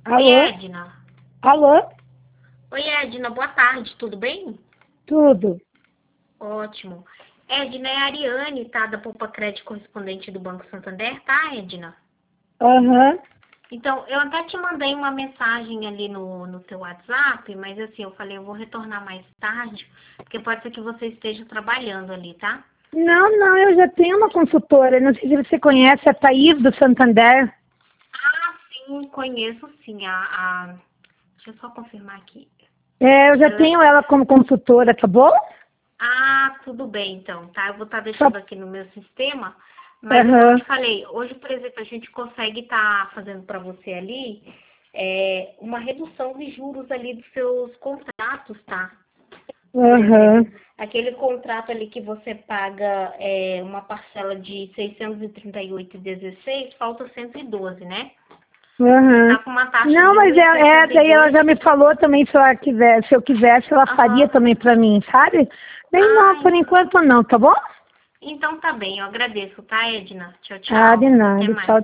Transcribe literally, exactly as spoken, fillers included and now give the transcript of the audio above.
Oi, Alô? Edna. Alô? Oi, Edna, boa tarde, tudo bem? Tudo. Ótimo. Edna, é a Ariane, tá? Da Poupa Crédito Correspondente do Banco Santander, tá, Edna? Aham. Então, eu até te mandei uma mensagem ali no, no teu WhatsApp, mas assim, eu falei, eu vou retornar mais tarde, porque pode ser que você esteja trabalhando ali, tá? Não, não, eu já tenho uma consultora. Não sei se você conhece a Thaís do Santander. Ah, sim, conheço sim. A, a... Deixa eu só confirmar aqui. É, eu já Ela é- tenho ela como consultora, tá bom? Ah, tudo bem então, tá? Eu vou estar Só... deixando aqui no meu sistema, mas igual eu Aham. te falei, hoje, por exemplo, a gente consegue estar fazendo para você ali é, uma redução de juros ali dos seus contratos, tá? Por Aham. exemplo, aquele contrato ali que você paga é, uma parcela de seiscentos e trinta e oito vírgula dezesseis, falta cento e doze, né? Você Aham. tá com uma taxa Não, de mas é, é, daí ela um vírgula sessenta e dois. já me falou também se ela quiser, se eu quisesse, ela faria Aham. também pra mim, sabe? Bem, não, por Ai, enquanto não, tá bom? então tá bem, eu agradeço, tá, Edna? Tchau, Ah, de tchau. Até nada. Tchau, mais.